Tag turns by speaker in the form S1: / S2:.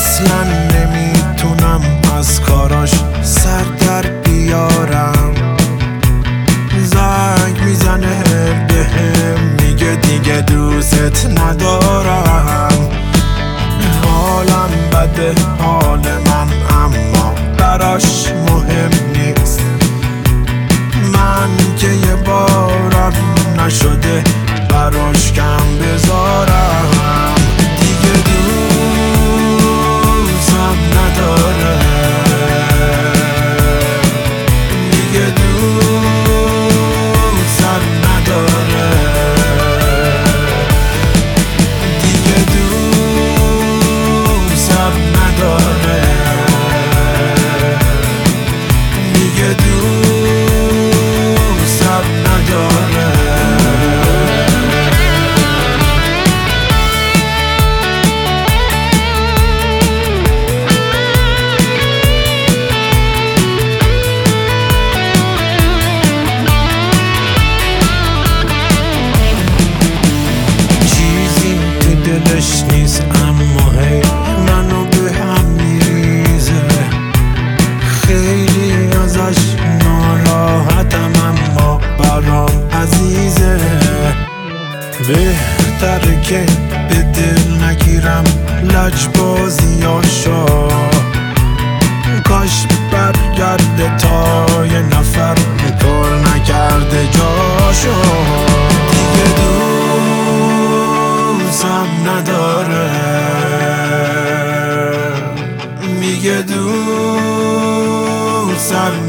S1: اصلا نمیتونم از کاراش سر در بیارم. زنگ میزنه بهم میگه دیگه دوست ندارم. حالم بده حال من اما براش مهم نیست. من که یه بارم نشده براش کم بذارم. دیگه دوستم نداره، دیگه دوستم نداره، دیگه دوستم نداره، دیگه دوستم نداره. دلش نیست اما هی منو به هم میریزه. خیلی ازش ناراحتم اما برام عزیزه. بهتره که به دل نگیرم لجبازیاشو. کاش برگرده تا یه نفر پر نکرده جاشو. دیگه دوستم نداره، میگه دوستم